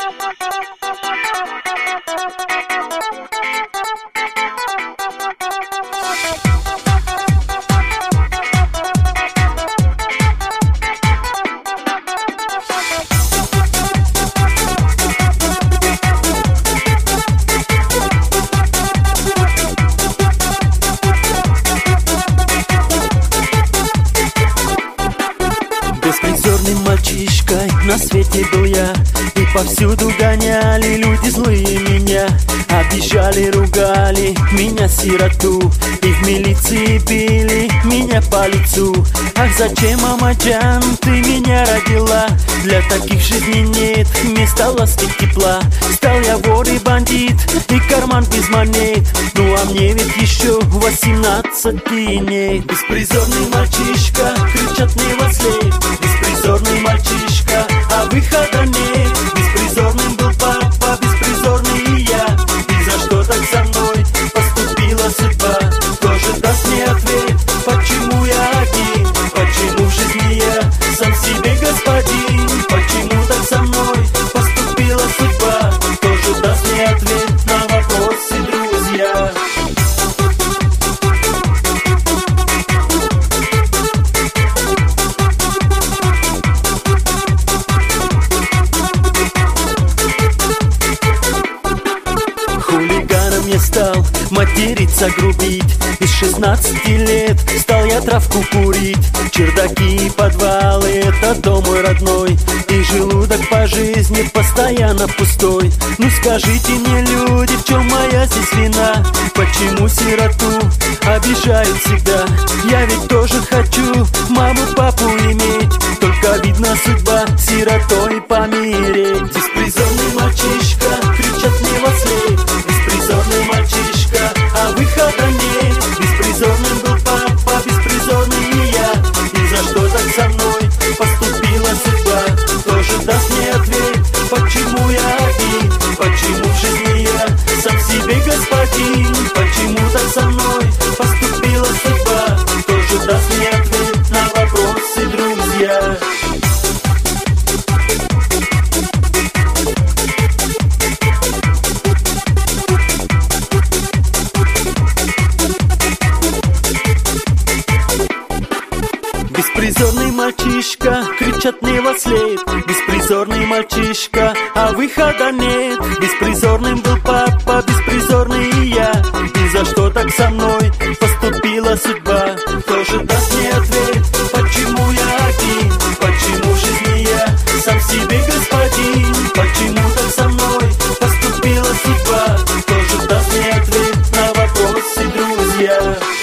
Беспризорным мальчишкой на свете был я, и повсюду гоняли люди злые меня. Обижали, ругали меня, сироту, и в милиции били меня по лицу. Ах, зачем, мама Джан, ты меня родила? Для таких жизней нет места ласки, тепла. Стал я вор и бандит, и карман без монет. Ну а мне ведь еще 18 нет. Беспризорный мальчишка, кричат мне во след. Беспризорный мальчишка, а выхода нет. Беспризорным был папа, беспризорный и я. И за что так со мной поступила судьба? Кто же даст мне ответ, почему я один? Почему в жизни я сам себе господин? Почему так со мной поступила судьба? Кто же даст мне ответ на вопросы, друзья? Хулиганом я стал, материться, грубить. Из 16 лет стал я травку курить. Чердаки и подвалы — это дом мой родной, и желудок по жизни постоянно пустой. Ну скажите мне, люди, в чем моя здесь вина? Почему сироту обижают всегда? Я ведь тоже хочу маму, папу иметь, только видно судьба сиротой помереть. Беспризорный мальчишка, кричат мне во след. Беспризорный мальчишка, а выхода нет. Беспризорным был папа, беспризорный и я. И за что так со мной поступила судьба? Кто же даст мне ответ, почему я один? Почему в жизни я сам себе господин? Почему так со мной поступила судьба? Кто же даст мне ответ на вопросы, друзья? Беспризорный мальчишка, кричат мне во след. Беспризорный мальчишка, а выхода нет. Беспризорным был папа, беспризорный и я. И за что так со мной поступила судьба? Кто же даст мне ответ, почему я один? Почему в жизни я сам себе господин? Почему так со мной поступила судьба? Кто же даст мне ответ на вопросы, друзья?